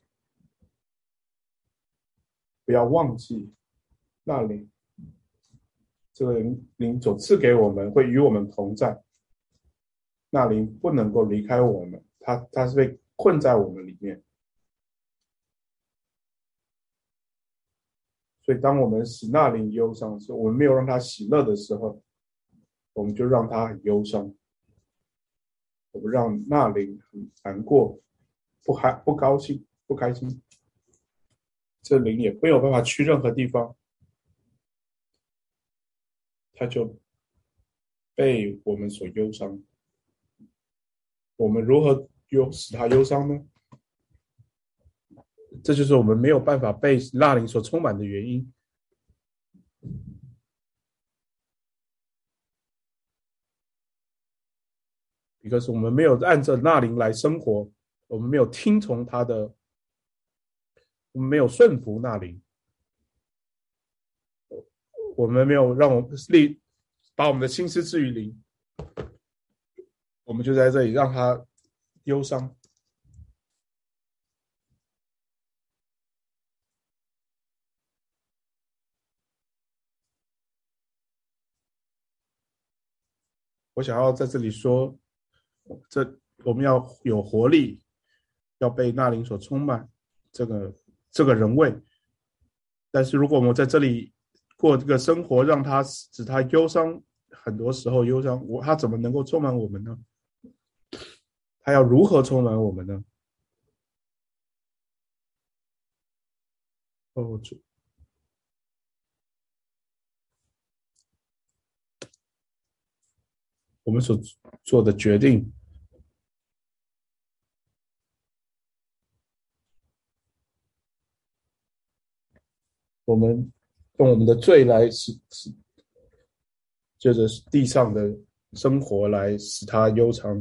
[SPEAKER 2] 不要忘记那灵，这个灵所赐给我们，会与我们同在。那灵不能够离开我们，它它是被困在我们里面。所以当我们使那灵忧伤的时候，我们没有让他喜乐的时候，我们就让他很忧伤。我们让那灵很难过，不开不高兴，不开心。这灵也没有办法去任何地方，他就被我们所忧伤。我们如何忧使他忧伤呢？这就是我们没有办法被那灵所充满的原因。because 我们没有按照那灵来生活，我们没有听从他的，我们没有顺服那灵，我们没有让我们立把我们的心思置于灵，我们就在这里让他忧伤。我想要在这里说，这我们要有活力，要被那灵所充满，这个这个人位。但是如果我们在这里过这个生活，让他使他忧伤，很多时候忧伤，我他怎么能够充满我们呢？他要如何充满我们呢？哦，主。 我们所做的决定，我们用我们的罪来使使，借着地上的生活来使它悠长。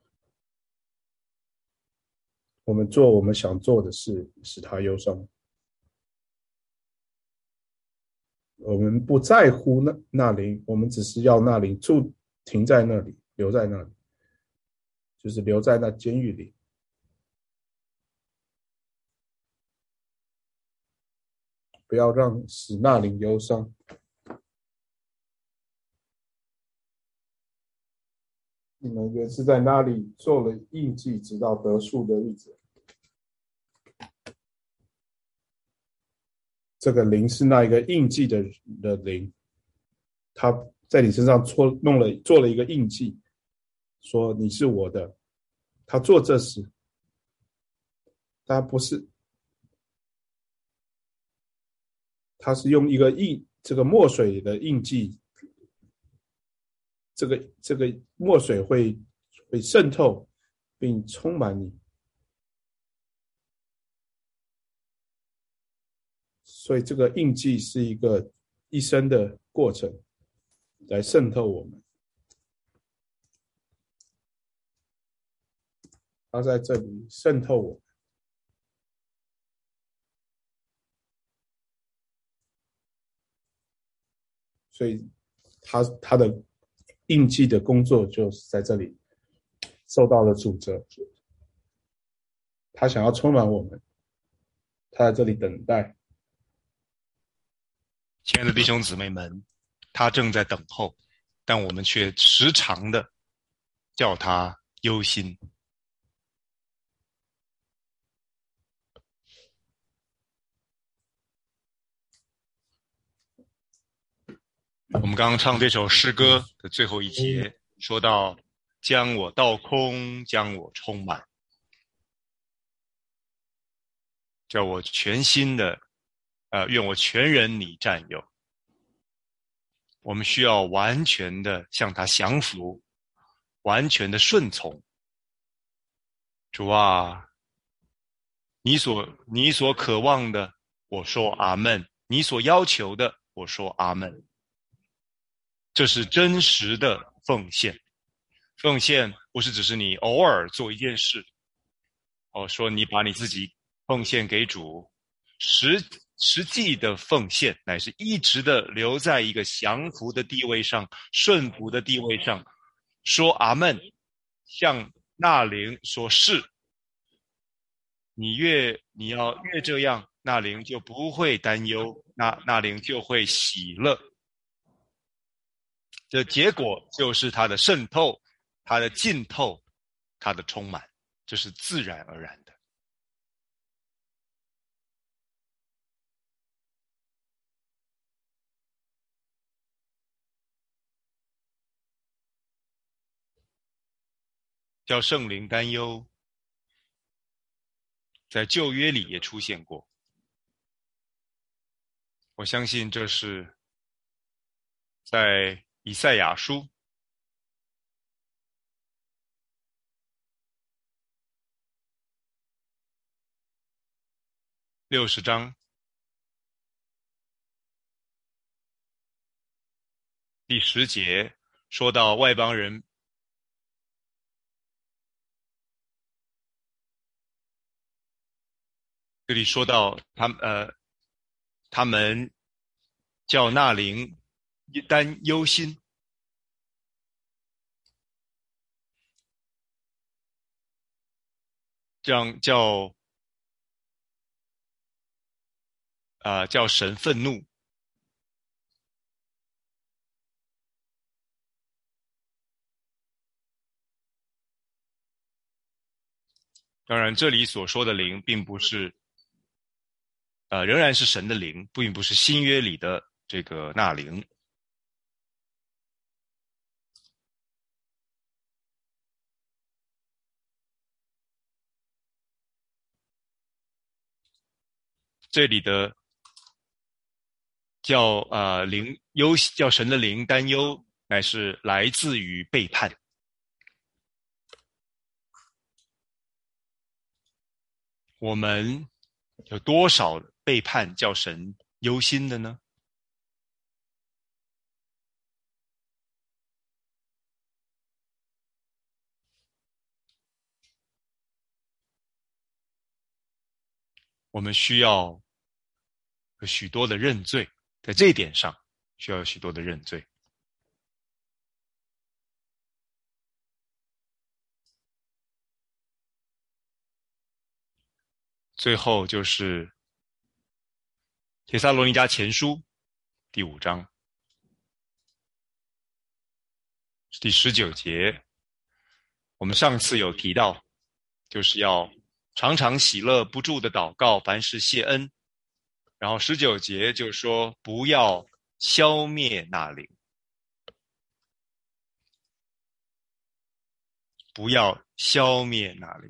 [SPEAKER 2] 我们做我们想做的事，使它忧伤。我们不在乎那那灵，我们只是要那灵住停在那里，留在那里，就是留在那监狱里。不要让使那灵忧伤。你们原是在那里做了印记，直到得赎的日子。这个灵是那一个印记的的灵，他在你身上搓弄了做了一个印记，说你是我的。他做这事，他不是，他是用一个印这个墨水的印记，这个这个墨水会会渗透并充满你，所以这个印记是一个一生的过程，来渗透我们。他在这里渗透我们，所以他他的印记的工作就是在这里受到了诅咒。他想要充满我们，他在这里等待。
[SPEAKER 1] 亲爱的弟兄姊妹们，他正在等候，但我们却时常的叫他忧心。我们刚刚唱这首诗歌的最后一节，说到将我倒空，将我充满，叫我全心的呃，愿我全人你占有。我们需要完全的向他降服，完全的顺从。主啊，你所你所渴望的，我说阿们；你所要求的，我说阿们。这是真实的奉献。奉献不是只是你偶尔做一件事，哦，说你把你自己奉献给主，实实际的奉献乃是一直的留在一个降服的地位上，顺服的地位上，说阿们，向那灵说是。你越你要越这样，那灵就不会担忧，那那灵就会喜乐。这结果就是它的渗透，它的浸透，它的充满，这是自然而然的。叫圣灵担忧，在旧约里也出现过。我相信这是在以赛亚书六十章第十节，说到外邦人这里说到他们呃，他们叫那灵担忧心，这样叫啊、呃、叫神愤怒。当然，这里所说的灵，并不是呃，仍然是神的灵，并不是新约里的这个那灵。这里的叫呃灵忧，叫神的灵担忧， 乃是来自于背叛。我们有多少背叛叫神忧心的呢？我们需要有许多的认罪，在这一点上需要有许多的认罪。最后就是帖撒罗尼迦前书第五章第十九节，我们上次有提到，就是要常常喜乐，不住的祷告，凡事谢恩。然后十九节就说不要消灭那灵，不要消灭那灵。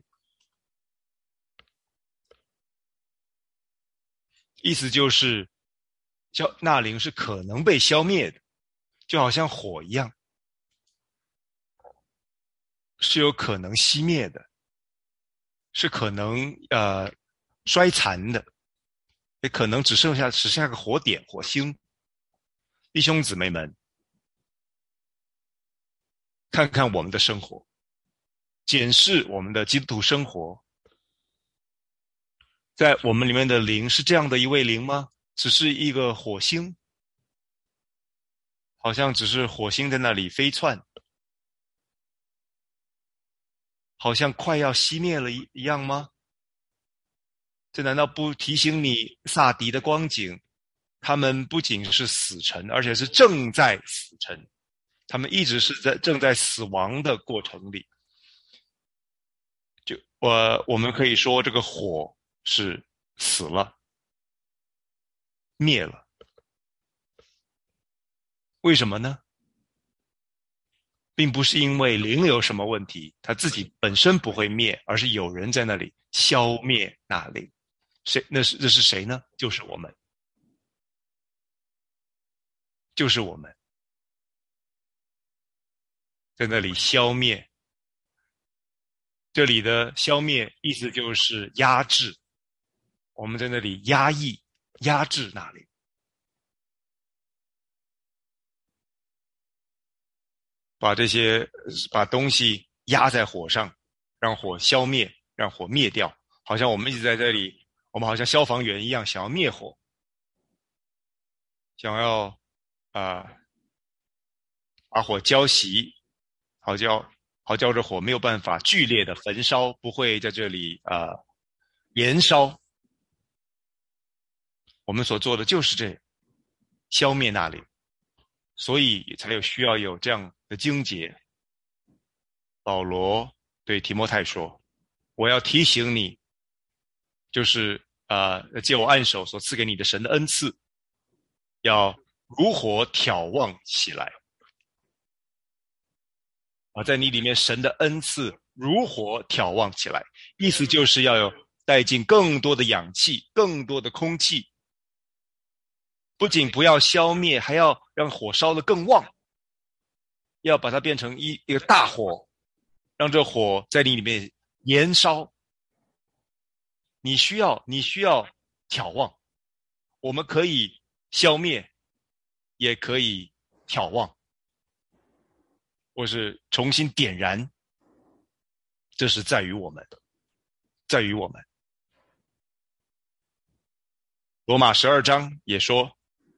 [SPEAKER 1] 意思就是消那灵是可能被消灭的，就好像火一样，是有可能熄灭的，是可能呃衰残的，也可能只剩下只剩下个火点火星。弟兄姊妹们，看看我们的生活，检视我们的基督徒生活，在我们里面的灵是这样的一位灵吗？只是一个火星，好像只是火星在那里飞窜，好像快要熄灭了一样吗？这难道不提醒你撒狄的光景？他们不仅是死沉，而且是正在死沉，他们一直是在正在死亡的过程里。就我我们可以说，这个火是死了，灭了。为什么呢？并不是因为灵有什么问题，它自己本身不会灭，而是有人在那里消灭那灵。谁？那是这是谁呢？就是我们，就是我们在那里消灭。这里的消灭意思就是压制，我们在那里压抑、压制那里。把这些把东西压在火上，让火消灭，让火灭掉，好像我们一直在这里，我们好像消防员一样，想要灭火，想要啊、呃、把火浇熄，好叫好叫这火没有办法剧烈的焚烧，不会在这里啊、呃、延烧。我们所做的就是这消灭那里，所以才有需要有这样的经节。保罗对提摩太说，我要提醒你，就是呃借我按手所赐给你的神的恩赐，要如火挑旺起来。啊，在你里面神的恩赐如火挑旺起来，意思就是要有带进更多的氧气，更多的空气，不仅不要消灭，还要让火烧得更旺，要把它变成一一个大火，让这火在你里面燃烧。你需要你需要挑旺，我们可以消灭，也可以挑旺，或是重新点燃，这是在于我们，在于我们。罗马十二章也说，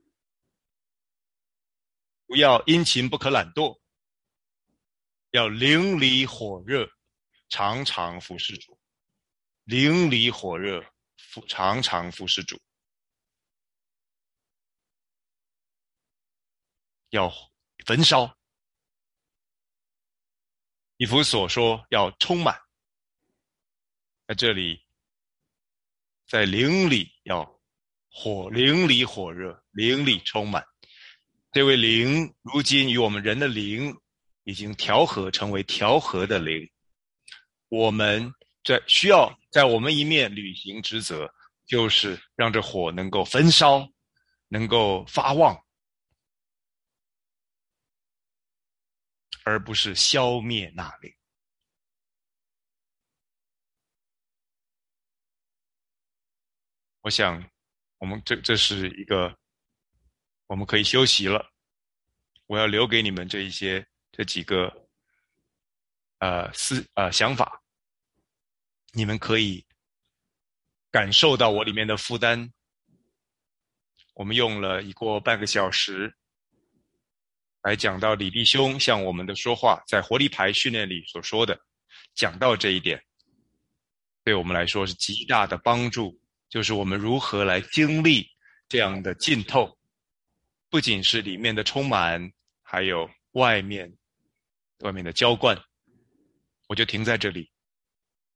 [SPEAKER 1] 不要殷勤，不可懒惰，要灵里火热，常常服侍主。灵里火热，常常服侍主。要焚烧。以弗所说要充满，在这里，在灵里要火，灵里火热，灵里充满。这位灵如今与我们人的灵已经调和，成为调和的灵。我们在需要在我们一面履行职责，就是让这火能够焚烧，能够发旺。 而不是消灭那灵。我想我们这这是一个我们可以休息了，我要留给你们这一些这几个呃思呃想法，你们可以感受到我里面的负担。我们用了已过半个小时来讲到李弟兄向我们的说话，在活力牌训练里所说的，讲到这一点，对我们来说是极大的帮助，就是我们如何来经历这样的浸透，不仅是里面的充满，还有外面外面的浇灌。我就停在这里。